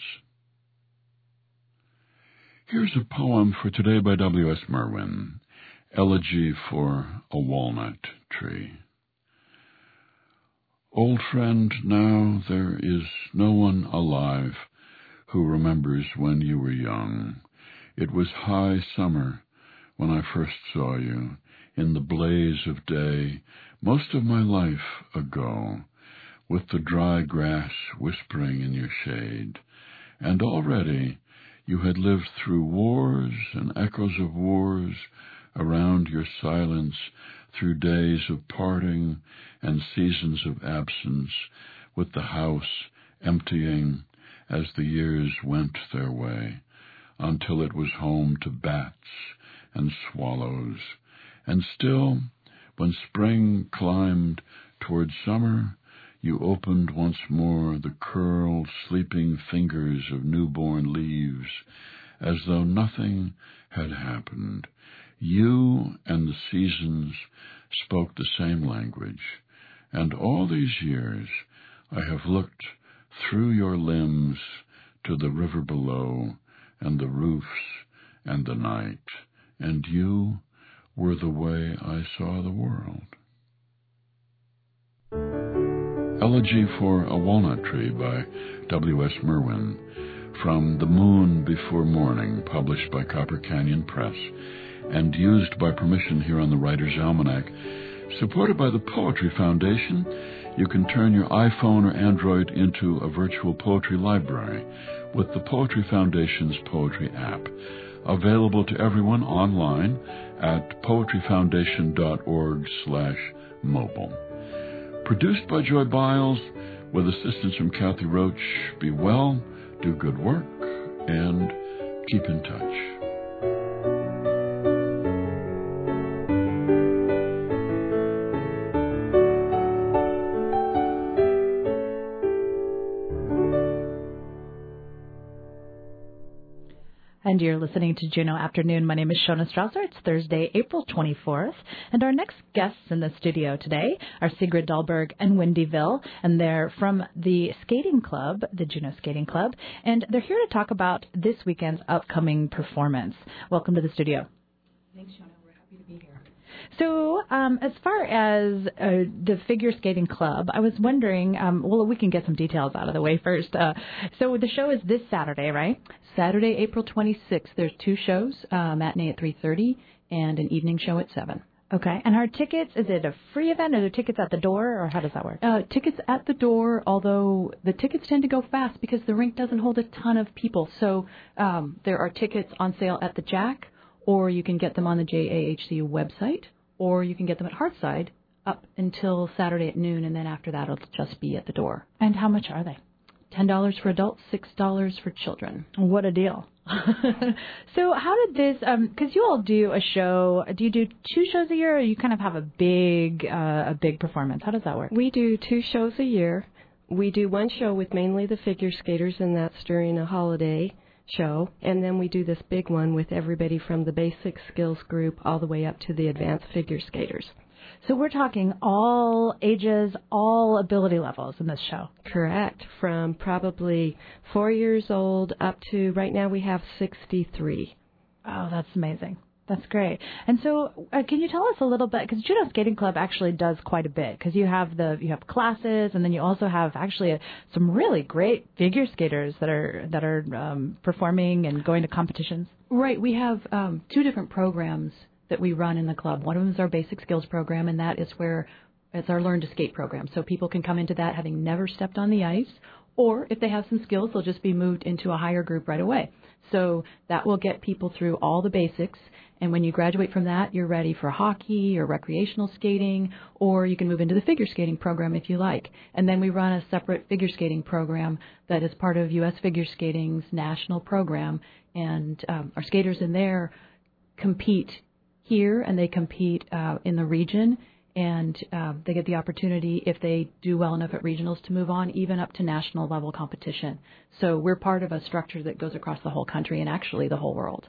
Here's a poem for today by W S Merwin, Elegy for a Walnut Tree. Old friend, now there is no one alive who remembers when you were young. It was high summer when I first saw you, in the blaze of day, most of my life ago, with the dry grass whispering in your shade. And already you had lived through wars and echoes of wars around your silence, through days of parting and seasons of absence, with the house emptying as the years went their way, until it was home to bats and swallows. And still, when spring climbed toward summer, you opened once more the curled, sleeping fingers of newborn leaves, as though nothing had happened. You and the seasons spoke the same language, and all these years I have looked through your limbs to the river below, and the roofs and the night, and you were the way I saw the world. Elegy for a Walnut Tree by W S Merwin, from The Moon Before Morning, published by Copper Canyon Press, and used by permission here on the Writer's Almanac. Supported by the Poetry Foundation, you can turn your iPhone or Android into a virtual poetry library with the Poetry Foundation's Poetry app, available to everyone online at poetryfoundation.org slash mobile. Produced by Joy Biles, with assistance from Kathy Roach. Be well, do good work, and keep in touch. And you're listening to Juneau Afternoon. My name is Shona Strausser. It's Thursday, April twenty-fourth. And our next guests in the studio today are Sigrid Dahlberg and Wendy Ville. And they're from the skating club, the Juneau Skating Club. And they're here to talk about this weekend's upcoming performance. Welcome to the studio. Thanks, Shona. We're happy to be here. So um, as far as uh, the Figure Skating Club, I was wondering, um, well, we can get some details out of the way first. Uh, so the show is this Saturday, right? Saturday, April twenty-sixth. There's two shows, uh, matinee at three thirty and an evening show at seven. Okay. And our tickets, is it a free event? Are there tickets at the door, or how does that work? Uh, tickets at the door, although the tickets tend to go fast because the rink doesn't hold a ton of people. So um, there are tickets on sale at the Jack, or you can get them on the J A H C U website, or you can get them at Hearthside up until Saturday at noon, and then after that it'll just be at the door. And how much are they? ten dollars for adults, six dollars for children. What a deal. So how did this, because you all do a show, do you do two shows a year or you kind of have a big, uh, a big performance? How does that work? We do two shows a year. We do one show with mainly the figure skaters, and that's during a holiday show. And then we do this big one with everybody from the basic skills group all the way up to the advanced figure skaters. So we're talking all ages, all ability levels in this show. Correct. From probably four years old up to right now we have sixty-three. Oh, that's amazing. That's great. And so, uh, can you tell us a little bit? Because Juneau Skating Club actually does quite a bit. Because you have the you have classes, and then you also have actually a, some really great figure skaters that are that are um, performing and going to competitions. Right. We have um, two different programs that we run in the club. One of them is our basic skills program, and that is where it's our learn to skate program. So people can come into that having never stepped on the ice, or if they have some skills, they'll just be moved into a higher group right away. So that will get people through all the basics. And when you graduate from that, you're ready for hockey or recreational skating, or you can move into the figure skating program if you like. And then we run a separate figure skating program that is part of U S Figure Skating's national program. And um, our skaters in there compete here, and they compete uh, in the region, and uh, they get the opportunity, if they do well enough at regionals, to move on even up to national level competition. So we're part of a structure that goes across the whole country and actually the whole world.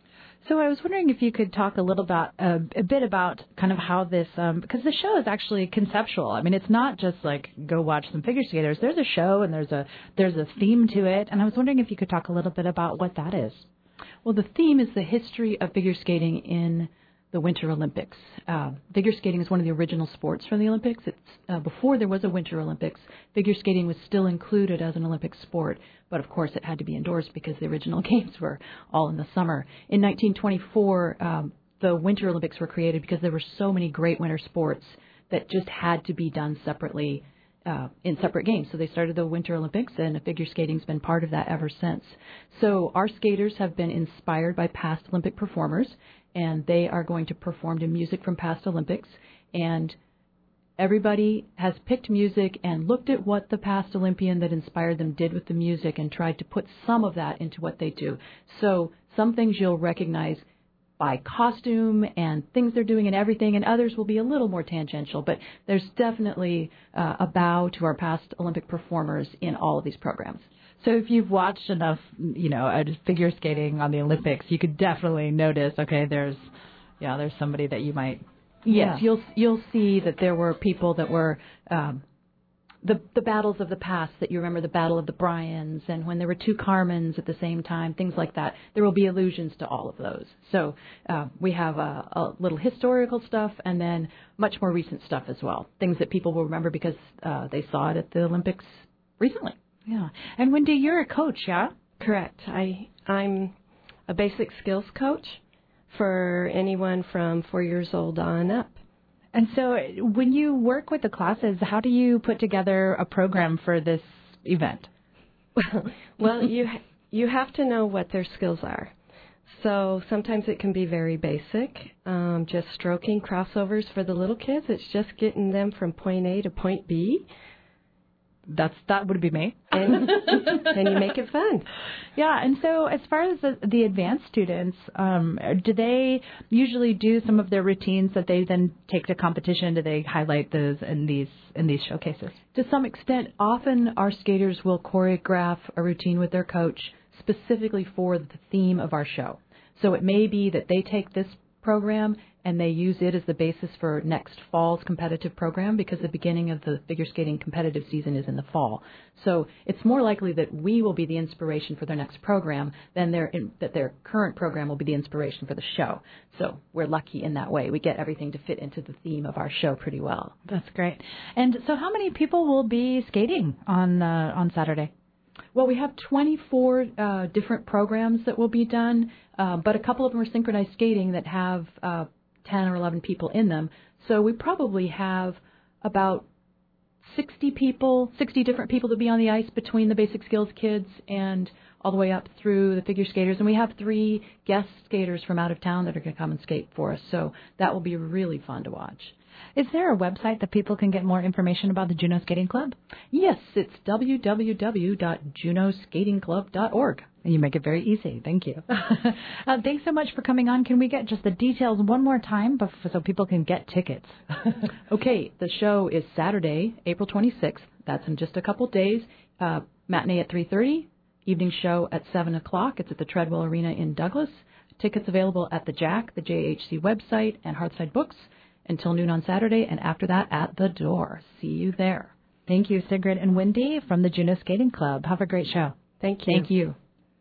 So I was wondering if you could talk a little about uh, a bit about kind of how this, um, because the show is actually conceptual. I mean, it's not just like go watch some figure skaters. There's a show and there's a there's a theme to it, and I was wondering if you could talk a little bit about what that is. Well, the theme is the history of figure skating in the Winter Olympics. Uh, figure skating is one of the original sports for the Olympics. It's uh, before there was a Winter Olympics, figure skating was still included as an Olympic sport, but of course it had to be indoors because the original games were all in the summer. In nineteen twenty-four, um, the Winter Olympics were created because there were so many great winter sports that just had to be done separately uh, in separate games. So they started the Winter Olympics, and figure skating's been part of that ever since. So our skaters have been inspired by past Olympic performers, and they are going to perform to music from past Olympics. And everybody has picked music and looked at what the past Olympian that inspired them did with the music and tried to put some of that into what they do. So some things you'll recognize by costume and things they're doing and everything, and others will be a little more tangential. But there's definitely uh, a bow to our past Olympic performers in all of these programs. So if you've watched enough, you know, uh, figure skating on the Olympics, you could definitely notice, okay, there's, yeah, there's somebody that you might. Yes, yeah. you'll you'll see that there were people that were um, the the battles of the past. That you remember the Battle of the Bryans, and when there were two Carmens at the same time, things like that. There will be allusions to all of those. So uh, we have a, a little historical stuff, and then much more recent stuff as well. Things that people will remember because uh, they saw it at the Olympics recently. Yeah. And Wendy, you're a coach, yeah? Correct. I, I'm a basic skills coach for anyone from four years old on up. And so when you work with the classes, how do you put together a program for this event? Well, well you you have to know what their skills are. So sometimes it can be very basic, um, just stroking crossovers for the little kids. It's just getting them from point A to point B. That's that would be me. And, and you make it fun. Yeah, and so as far as the, the advanced students, um, do they usually do some of their routines that they then take to competition? Do they highlight those in these in these showcases? To some extent, often our skaters will choreograph a routine with their coach specifically for the theme of our show. So it may be that they take this program and they use it as the basis for next fall's competitive program, because the beginning of the figure skating competitive season is in the fall. So it's more likely that we will be the inspiration for their next program than their in, that their current program will be the inspiration for the show. So we're lucky in that way. We get everything to fit into the theme of our show pretty well. That's great. And so how many people will be skating on uh, on Saturday? Well, we have twenty-four uh, different programs that will be done, uh, but a couple of them are synchronized skating that have uh, ten or eleven people in them. So we probably have about sixty people, sixty different people to be on the ice between the basic skills kids and all the way up through the figure skaters. And we have three guest skaters from out of town that are going to come and skate for us. So that will be really fun to watch. Is there a website that people can get more information about the Juneau Skating Club? Yes, it's w w w dot juneau skating club dot org. And you make it very easy. Thank you. uh, thanks so much for coming on. Can we get just the details one more time before, so people can get tickets? Okay, the show is Saturday, April twenty-sixth. That's in just a couple days. Uh, matinee at three thirty, evening show at seven o'clock. It's at the Treadwell Arena in Douglas. Tickets available at the Jack, the J H C website, and Hearthside Books until noon on Saturday, and after that at the door. See you there. Thank you, Sigrid and Wendy from the Juneau Skating Club. Have a great show. Thank you. Thank you.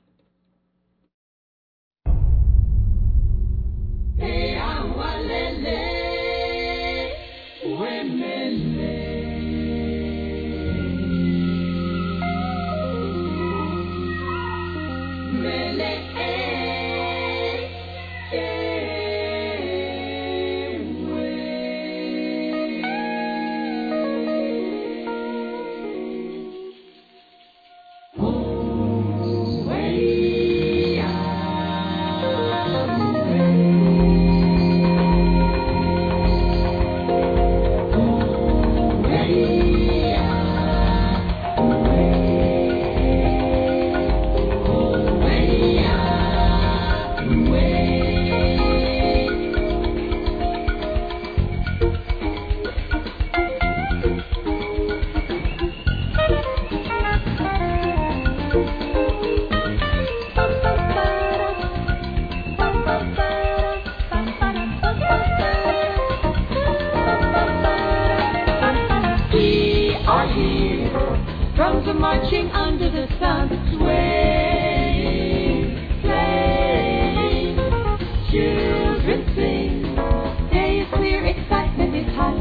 Drums are marching under the sun, swaying, playing. Children sing. Day is clear, excitement is hot.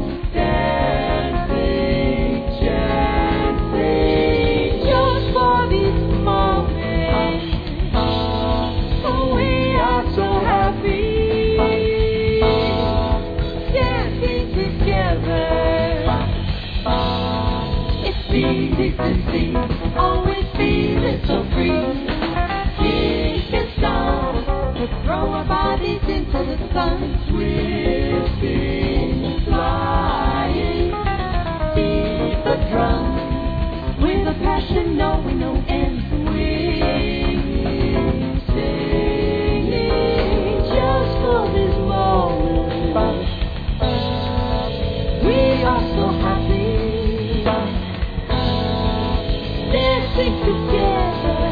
Dancing, dancing, just for this moment. Oh, we are so happy, dancing together. Easy to see, always feeling so free. Kick and stop, let's throw our bodies into the sun. Twisting, flying, beat the drum with a passion knowing no end. Swinging, singing, just for this moment. We are so happy. Dancing together,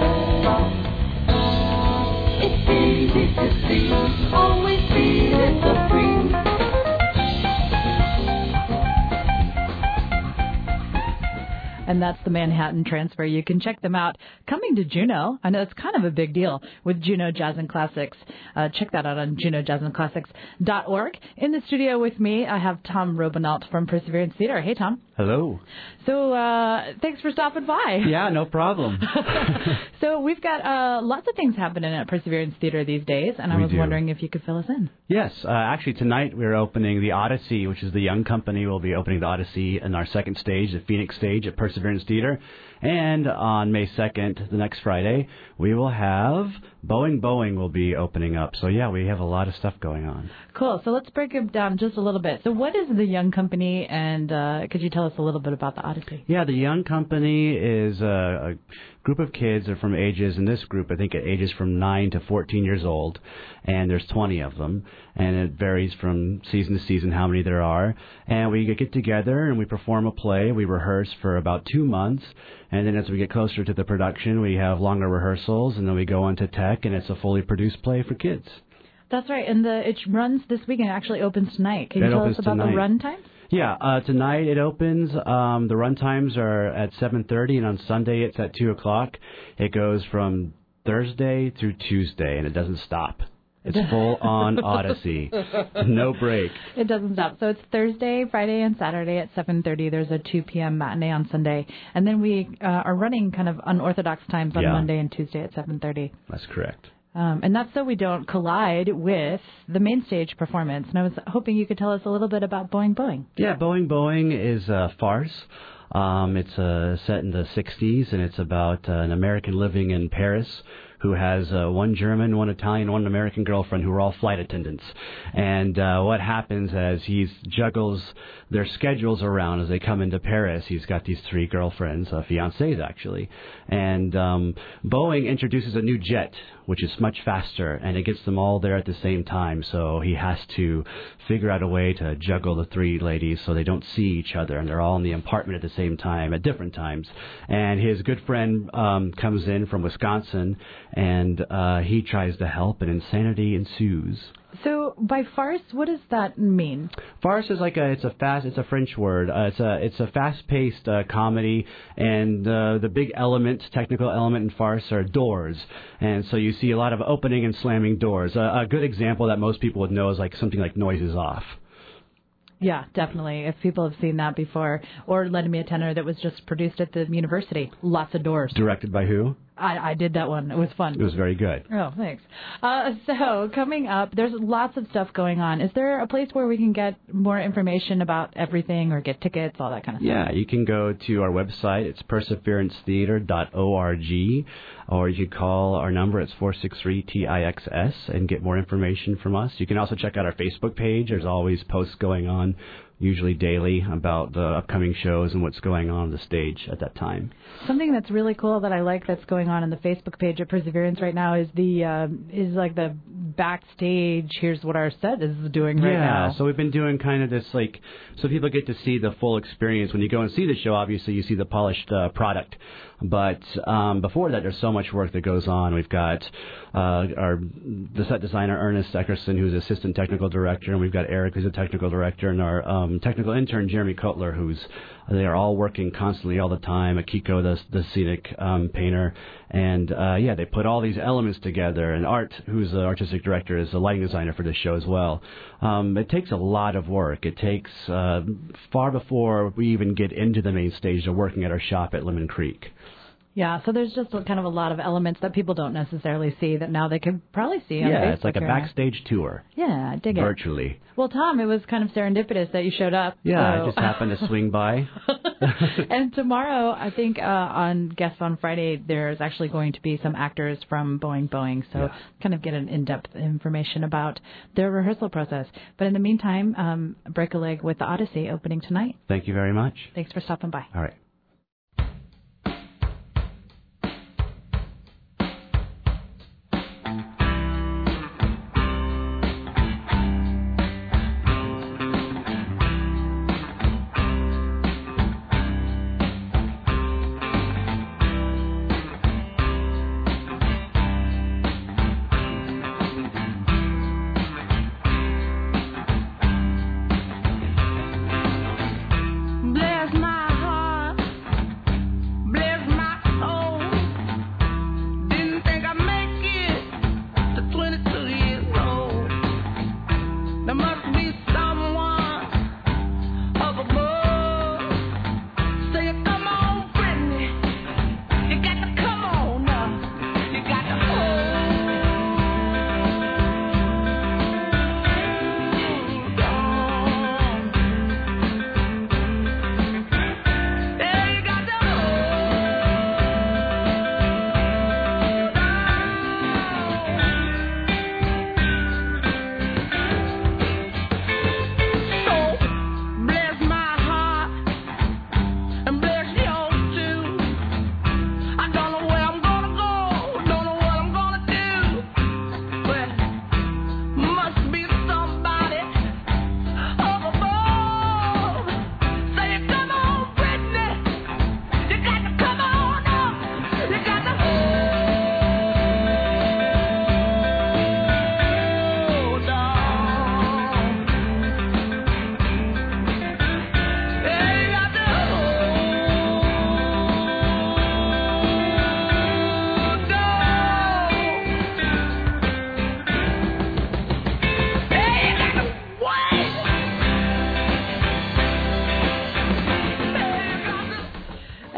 it's easy to see, always feeling so free. And that's the Manhattan Transfer. You can check them out. Coming to Juneau, I know it's kind of a big deal with Juneau Jazz and Classics. Uh, check that out on juneau jazz and classics dot org. In the studio with me, I have Tom Robinault from Perseverance Theater. Hey, Tom. Hello. So uh, thanks for stopping by. Yeah, no problem. So we've got uh, lots of things happening at Perseverance Theater these days, and I we was do. wondering if you could fill us in. Yes, uh, actually tonight we're opening the Odyssey, which is the young company. We'll be opening the Odyssey in our second stage, the Phoenix stage at Perseverance Theater. And on May second, the next Friday, we will have Boeing Boeing will be opening up. So, yeah, we have a lot of stuff going on. Cool. So let's break it down just a little bit. So what is the Young Company, and uh, could you tell us a little bit about the Odyssey? Yeah, the Young Company is a, a group of kids that are from ages, in this group, I think it ages from nine to fourteen years old, and there's twenty of them, and it varies from season to season how many there are. And we get together and we perform a play. We rehearse for about two months, and then as we get closer to the production, we have longer rehearsals, and then we go into tech, and it's a fully produced play for kids. That's right, and the it runs this weekend. It actually opens tonight. Can you It tell opens us about tonight. the run time? Yeah, uh, tonight it opens. Um, the run times are at seven thirty, and on Sunday it's at two o'clock. It goes from Thursday through Tuesday, and it doesn't stop. It's full-on Odyssey. No break. It doesn't stop. So it's Thursday, Friday, and Saturday at seven thirty. There's a two p.m. matinee on Sunday. And then we uh, are running kind of unorthodox times on Yeah. Monday and Tuesday at seven thirty. That's correct. Um, and that's so we don't collide with the main stage performance. And I was hoping you could tell us a little bit about Boeing Boeing. Yeah, Boeing Boeing is a farce. Um, it's uh, set in the sixties, and it's about uh, an American living in Paris who has uh, one German, one Italian, one American girlfriend who are all flight attendants. And uh, what happens as he juggles their schedules around as they come into Paris, he's got these three girlfriends, uh, fiancés actually. And um, Boeing introduces a new jet, which is much faster, and it gets them all there at the same time. So he has to figure out a way to juggle the three ladies so they don't see each other, and they're all in the apartment at the same time at different times. And his good friend um, comes in from Wisconsin, and uh, he tries to help, and insanity ensues. So by farce, what does that mean? Farce is like a it's a fast it's a French word. Uh, it's a it's a fast-paced uh, comedy, and uh, the big element, technical element in farce are doors. And so you see a lot of opening and slamming doors. Uh, a good example that most people would know is like something like Noises Off. Yeah, definitely. If people have seen that before, or Lend Me a Tenor that was just produced at the university, lots of doors. Directed by who? I, I did that one. It was fun. It was very good. Oh, thanks. Uh, so coming up, there's lots of stuff going on. Is there a place where we can get more information about everything or get tickets, all that kind of stuff? Yeah, you can go to our website. It's perseverance theater dot org, or you can call our number. It's four six three T I X S and get more information from us. You can also check out our Facebook page. There's always posts going on, usually daily, about the upcoming shows and what's going on on the stage at that time. Something that's really cool that I like that's going on on the Facebook page of Perseverance right now is the uh, is like the backstage. Here's what our set is doing right yeah, now. Yeah, so we've been doing kind of this like so people get to see the full experience. When you go and see the show, obviously you see the polished uh, product. But um, before that, there's so much work that goes on. We've got uh, our the set designer Ernest Eckerson, who's assistant technical director, and we've got Eric, who's a technical director, and our um, technical intern Jeremy Kotler, who's they are all working constantly all the time. Akiko, the the scenic um, painter, and uh, yeah, they put all these elements together. And Art, who's the artistic director, is the lighting designer for this show as well. Um, it takes a lot of work. It takes uh, far before we even get into the main stage of working at our shop at Lemon Creek. Yeah, so there's just kind of a lot of elements that people don't necessarily see that now they can probably see on yeah, Facebook. It's like a backstage tour. Yeah, I dig it. Virtually. Well, Tom, it was kind of serendipitous that you showed up. Yeah, so. I just happened to swing by. And tomorrow, I think uh, on Guests on Friday, there's actually going to be some actors from Boeing Boeing, so yeah. kind of get an in-depth information about their rehearsal process. But in the meantime, um, Break a Leg with the Odyssey opening tonight. Thank you very much. Thanks for stopping by. All right. Bless my heart.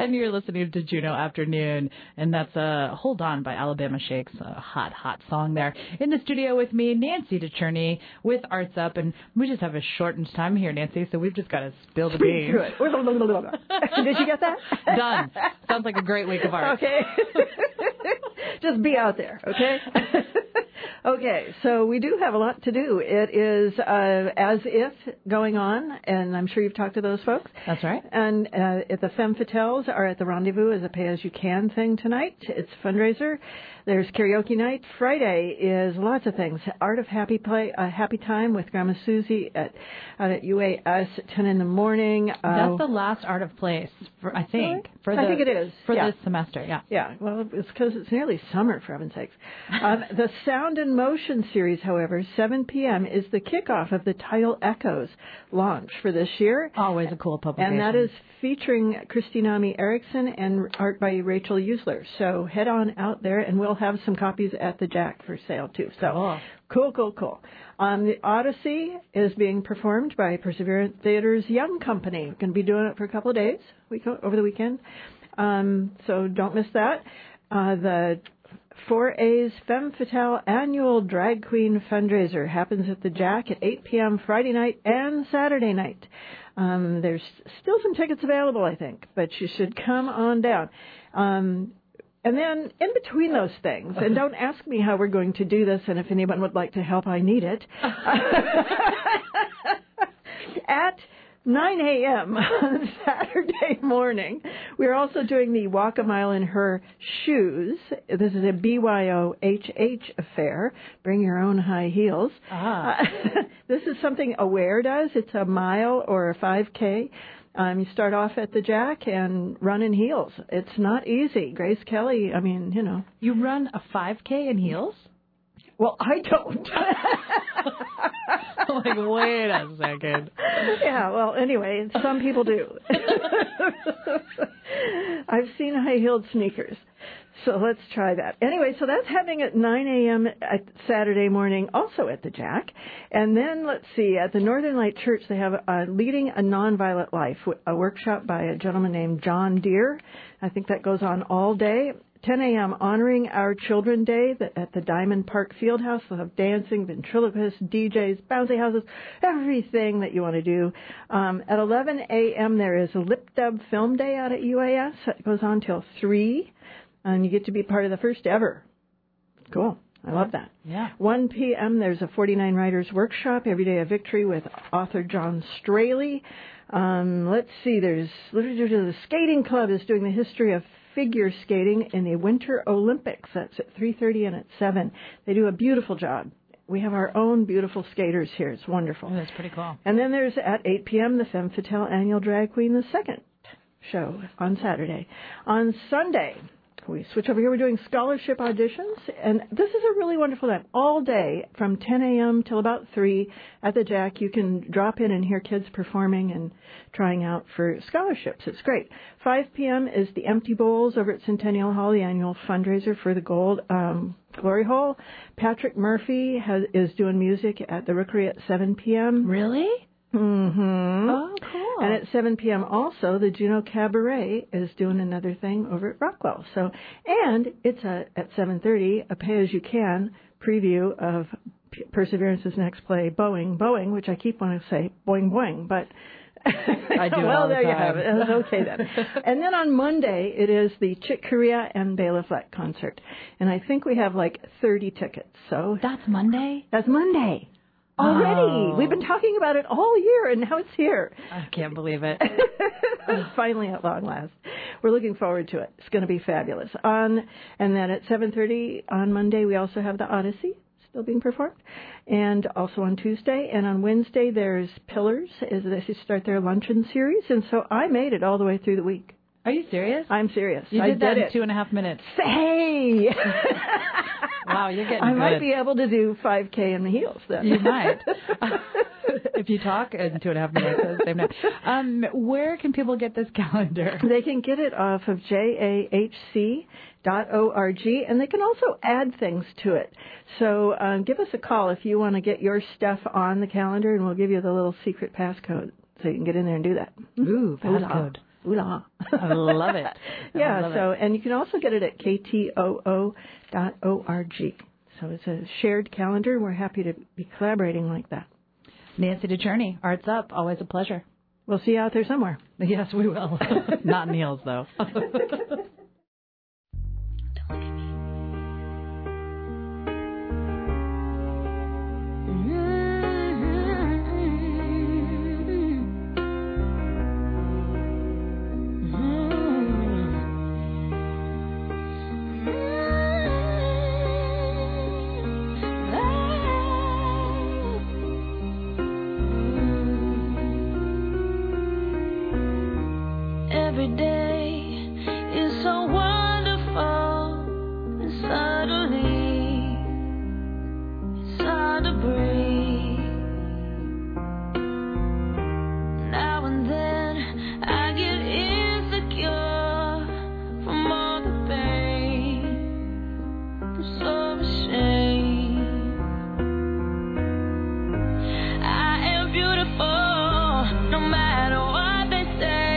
And you're listening to Juneau Afternoon, and that's uh, Hold On by Alabama Shakes, a hot, hot song there. In the studio with me, Nancy DeCherney with Arts Up, and we just have a shortened time here, Nancy, so we've just got to spill the beans. Through it. Did you get that? Done. Sounds like a great week of art. Okay. Just be out there, okay? Okay, so we do have a lot to do. It is uh, As If going on, and I'm sure you've talked to those folks. That's right. And uh, at the Femme Fatales are at the Rendezvous as a pay-as-you-can thing tonight. It's a fundraiser. There's karaoke night. Friday is lots of things. Art of Happy Play, a Happy Time with Grandma Susie at out at U A S at ten in the morning. Uh, That's the last Art of Place, for, I think. For the, I think it is. For yeah. this semester, yeah. Yeah, well, it's because it's nearly summer, for heaven's sakes. Um, the Sound and Motion series, however, seven p.m. is the kickoff of the Tidal Echoes launch for this year. Always a cool publication. And that is featuring Christinami Erickson and art by Rachel Usler. So head on out there, and we'll have some copies at the Jack for sale, too. So cool, cool, cool. cool. Um, the Odyssey is being performed by Perseverance Theater's Young Company. We're going to be doing it for a couple of days week over the weekend. Um, so don't miss that. Uh, the four A's Femme Fatale annual drag queen fundraiser happens at the Jack at eight p.m. Friday night and Saturday night. Um, there's still some tickets available, I think, but you should come on down. Um, and then in between those things, and don't ask me how we're going to do this, and if anyone would like to help, I need it. At nine a.m. on Saturday morning, we're also doing the Walk a Mile in Her Shoes. This is a B Y O H H affair. Bring your own high heels. Ah. Uh, this is something Aware does. It's a mile or a five K. Um, you start off at the Jack and run in heels. It's not easy. Grace Kelly, I mean, you know. You run a five K in heels? Well, I don't. Like, wait a second. Yeah, well, anyway, some people do. I've seen high-heeled sneakers, so let's try that. Anyway, so that's happening at nine a.m. at Saturday morning, also at the Jack. And then, let's see, at the Northern Light Church, they have uh, Leading a Nonviolent Life, a workshop by a gentleman named John Deere. I think that goes on all day. ten a.m. Honoring Our Children Day at the Diamond Park Fieldhouse. They'll have dancing, ventriloquists, D Js, bouncy houses, everything that you want to do. Um, at eleven a.m. there is a Lip Dub Film Day out at U A S. That goes on till three, and you get to be part of the first ever. Cool. I love that. Yeah. one p.m. there's a forty-nine Writers Workshop, Every Day of Victory with author John Straley. Um, let's see, there's the Skating Club is doing the history of figure skating in the Winter Olympics. That's at three thirty and at seven. They do a beautiful job. We have our own beautiful skaters here. It's wonderful. Oh, that's pretty cool. And then there's at eight p.m. the Femme Fatale Annual Drag Queen, the second show on Saturday. On Sunday, we switch over here. We're doing scholarship auditions, and this is a really wonderful time. All day from ten a.m. till about three at the Jack, you can drop in and hear kids performing and trying out for scholarships. It's great. five p.m. is the Empty Bowls over at Centennial Hall, the annual fundraiser for the Gold um, Glory Hole. Patrick Murphy has, is doing music at the Rookery at seven p.m. Really? Mm-hmm. Oh, cool. And at seven p.m. also, the Juneau Cabaret is doing another thing over at Rockwell. So, and it's a, at seven thirty, a pay-as-you-can preview of P- Perseverance's next play, Boeing, Boeing, which I keep wanting to say Boing Boing, but I do. well, all the there time. you have it. It's okay then. And then on Monday, it is the Chick Corea and Bela Fleck concert. And I think we have like thirty tickets. So that's Monday? That's Monday. Already. Oh. We've been talking about it all year, and now it's here. I can't believe it. Finally, at long last. We're looking forward to it. It's going to be fabulous. On And then at seven thirty on Monday, we also have the Odyssey still being performed, and also on Tuesday. And on Wednesday, there's Pillars, as they start their luncheon series. And so I made it all the way through the week. Are you serious? I'm serious. You I did that did in it. two and a half minutes. Hey! Wow, you're getting I good. might be able to do five K in the heels then. You might. If you talk in two and a half minutes at the same time. Um, where can people get this calendar? They can get it off of J A H C dot org, and they can also add things to it. So um, give us a call if you want to get your stuff on the calendar, and we'll give you the little secret passcode so you can get in there and do that. Ooh, passcode. Ooh la. I love it. yeah, I love so, it. and you can also get it at k t o o dot org. So it's a shared calendar. We're happy to be collaborating like that. Nancy DeCherney, Arts Up, always a pleasure. We'll see you out there somewhere. Yes, we will. Not Neil's, though. Every day is so wonderful, and suddenly it's hard to breathe. Now and then I get insecure from all the pain. I'm so ashamed. I am beautiful, no matter what they say.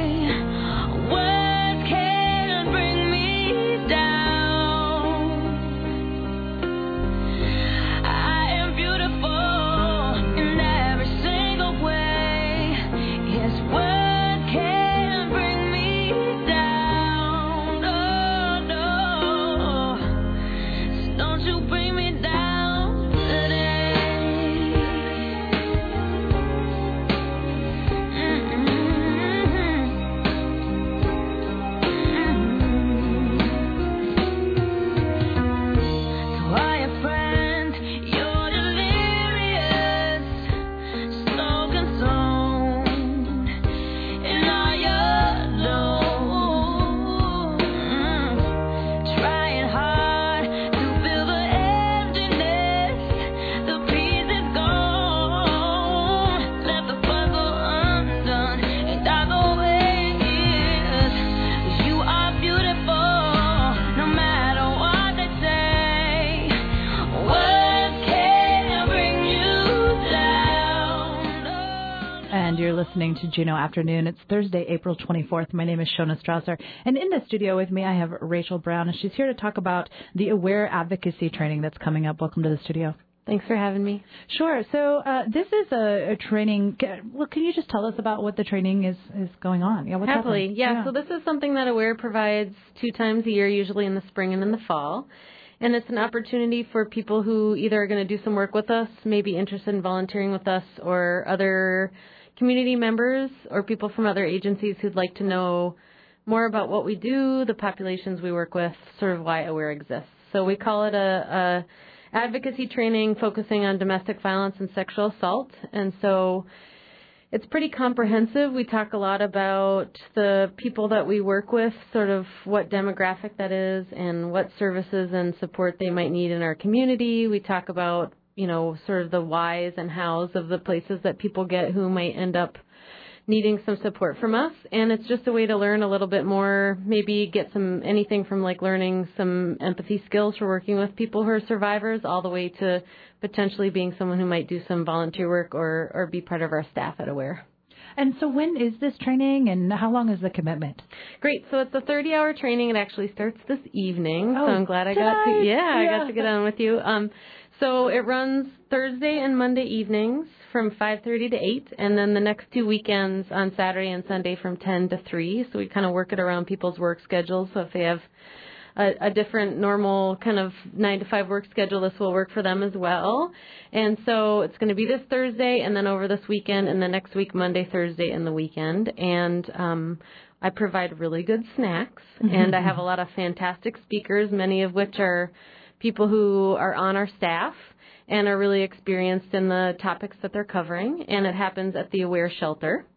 Listening to Juneau Afternoon. It's Thursday, April twenty-fourth. My name is Shona Strausser, and in the studio with me I have Rachel Brown, and she's here to talk about the AWARE advocacy training that's coming up. Welcome to the studio. Thanks for having me. Sure. So uh, this is a, a training. Well, can you just tell us about what the training is, is going on? Yeah, what's Happily. Yeah, yeah. So this is something that AWARE provides two times a year, usually in the spring and in the fall. And it's an opportunity for people who either are going to do some work with us, maybe interested in volunteering with us, or other community members or people from other agencies who'd like to know more about what we do, the populations we work with, sort of why AWARE exists. So we call it a, a advocacy training focusing on domestic violence and sexual assault. And so it's pretty comprehensive. We talk a lot about the people that we work with, sort of what demographic that is and what services and support they might need in our community. We talk about you know, sort of the whys and hows of the places that people get who might end up needing some support from us. And it's just a way to learn a little bit more, maybe get some anything from like learning some empathy skills for working with people who are survivors all the way to potentially being someone who might do some volunteer work or, or be part of our staff at AWARE. And so when is this training and how long is the commitment? Great. So it's a thirty-hour training. It actually starts this evening. Oh, so I'm glad I got to, yeah, yeah, I got to get on with you. Um, So it runs Thursday and Monday evenings from five thirty to eight, and then the next two weekends on Saturday and Sunday from ten to three. So we kind of work it around people's work schedules. So if they have a, a different normal kind of nine to five work schedule, this will work for them as well. And so it's going to be this Thursday and then over this weekend and the next week, Monday, Thursday, and the weekend. And um, I provide really good snacks, and I have a lot of fantastic speakers, many of which are people who are on our staff and are really experienced in the topics that they're covering, and it happens at the AWARE shelter.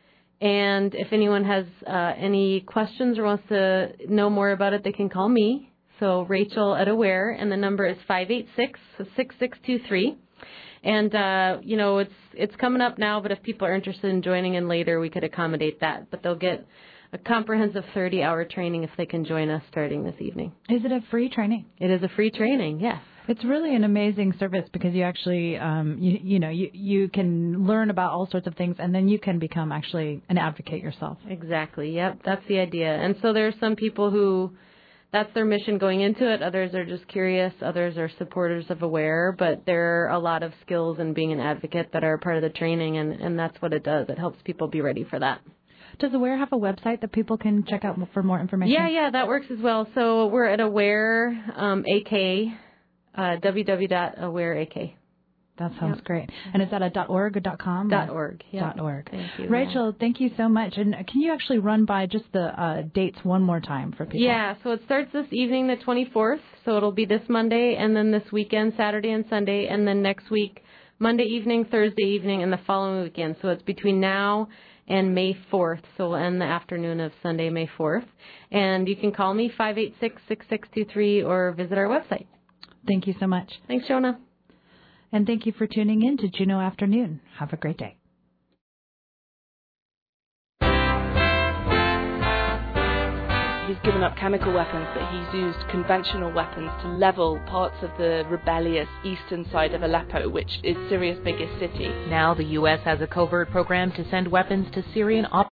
And if anyone has uh, any questions or wants to know more about it, they can call me. So Rachel at AWARE, and the number is five eight six, six six two three. And, uh, you know, it's it's coming up now, but if people are interested in joining in later, we could accommodate that. But they'll get a comprehensive thirty-hour training if they can join us starting this evening. Is it a free training? It is a free training, yes. It's really an amazing service because you actually, um, you, you know, you, you can learn about all sorts of things, and then you can become actually an advocate yourself. Exactly. Yep, that's the idea. And so there are some people who that's their mission going into it. Others are just curious. Others are supporters of AWARE. But there are a lot of skills in being an advocate that are part of the training, and, and that's what it does. It helps people be ready for that. Does AWARE have a website that people can check out for more information? Yeah, yeah, that works as well. So we're at AWARE um, A K, uh, w w w dot aware a k. That sounds yep. great. And is that a .org or .com? Dot .org. Yep. .org. Thank you. Rachel, yeah. thank you so much. And can you actually run by just the uh, dates one more time for people? Yeah, so it starts this evening, the twenty-fourth. So it'll be this Monday, and then this weekend, Saturday and Sunday, and then next week, Monday evening, Thursday evening, and the following weekend. So it's between now and May fourth. So we'll end the afternoon of Sunday, May fourth. And you can call me, five eight six, six six two three, or visit our website. Thank you so much. Thanks, Jonah. And thank you for tuning in to Juneau Afternoon. Have a great day. He's given up chemical weapons, but he's used conventional weapons to level parts of the rebellious eastern side of Aleppo, which is Syria's biggest city. Now the U S has a covert program to send weapons to Syrian operators.